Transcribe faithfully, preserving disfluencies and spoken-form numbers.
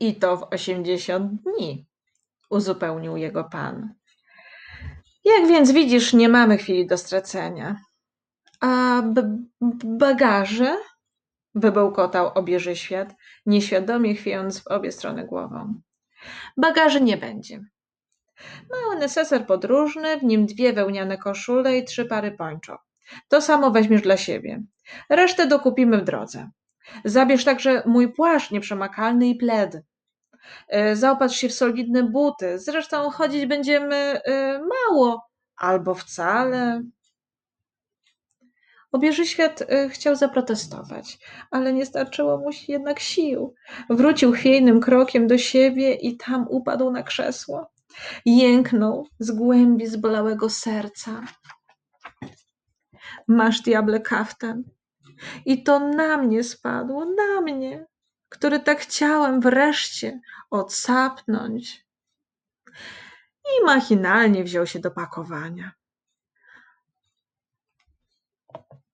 I to w osiemdziesiąt dni, uzupełnił jego pan. Jak więc widzisz, nie mamy chwili do stracenia. A b- bagaże? Wybełkotał obieży świat, nieświadomie chwiejąc w obie strony głową. Bagaży nie będzie. Mały neseser podróżny, w nim dwie wełniane koszule i trzy pary pończo. To samo weźmiesz dla siebie. Resztę dokupimy w drodze. Zabierz także mój płaszcz nieprzemakalny i pled. E, Zaopatrz się w solidne buty. Zresztą chodzić będziemy e, mało albo wcale. Obieży świat e, chciał zaprotestować, ale nie starczyło mu się jednak sił. Wrócił chwiejnym krokiem do siebie i tam upadł na krzesło. Jęknął z głębi zbolałego serca. Masz, diable, kaftan. I to na mnie spadło, na mnie, który tak chciałem wreszcie odsapnąć. I machinalnie wziął się do pakowania.